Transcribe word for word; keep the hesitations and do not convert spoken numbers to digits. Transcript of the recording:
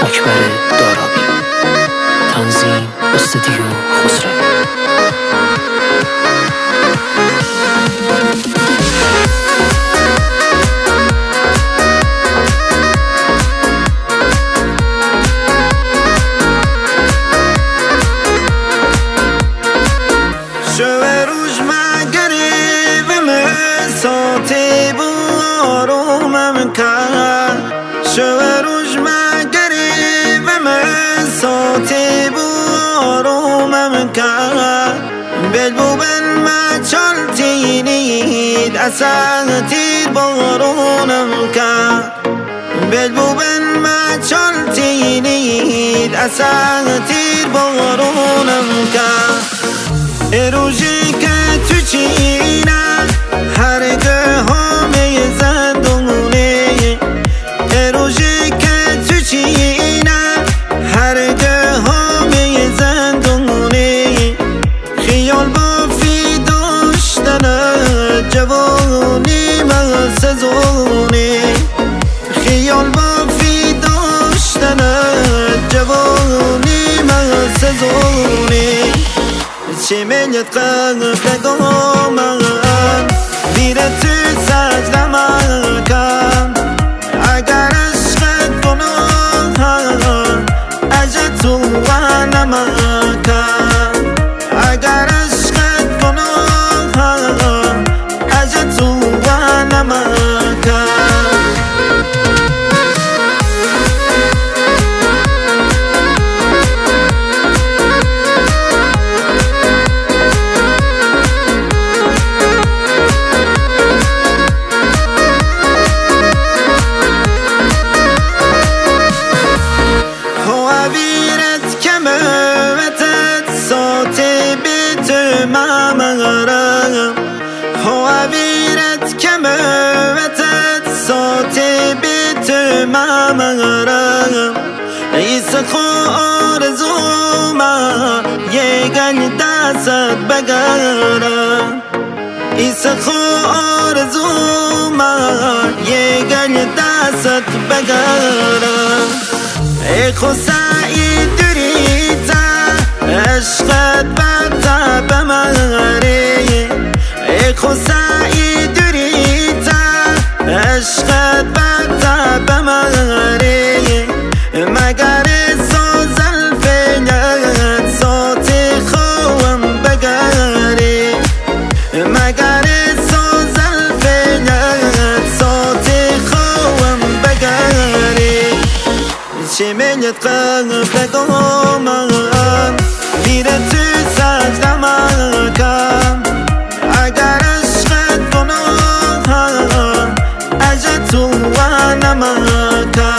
اکبر دارابی. تنظیم استودیو خسروی. شوروش مگری و من ساتی بارم کرد بلبو بن ما چال تینید اصلا تیر بارونم کرد بلبو بن ما چال تینید اصلا تیر بارونم کرد روزی که تو چینه هرگه همه زندونه روزی که تو چینه هرگه همه زندونه خیال بافی داشتن جوانی من سزونه خیال بافی داشتن جوانی من سزونه چه ملیت قلب من میره تو سجدم کن اگر عشقت گناه اجت تو ونم کن اگر عشقت گناه اجت تو ونم کن هویرت کموتت ساتی بیت ممرم ایس خو آرزوما یه گل دست بگرم ایس خو آرزوما یه گل دست بگرم ای خو سعی دریتا عشقت بطا بمری ای خو سعی دریتا عشقت بطا بمری مگر سوزل فیلت ساتی خوام بگری مگر سوزل فیلت ساتی خوام بگری چه ملیت قلب بگم میره تو سجدم کن اگر عشقت گناه اجت تو ونم کن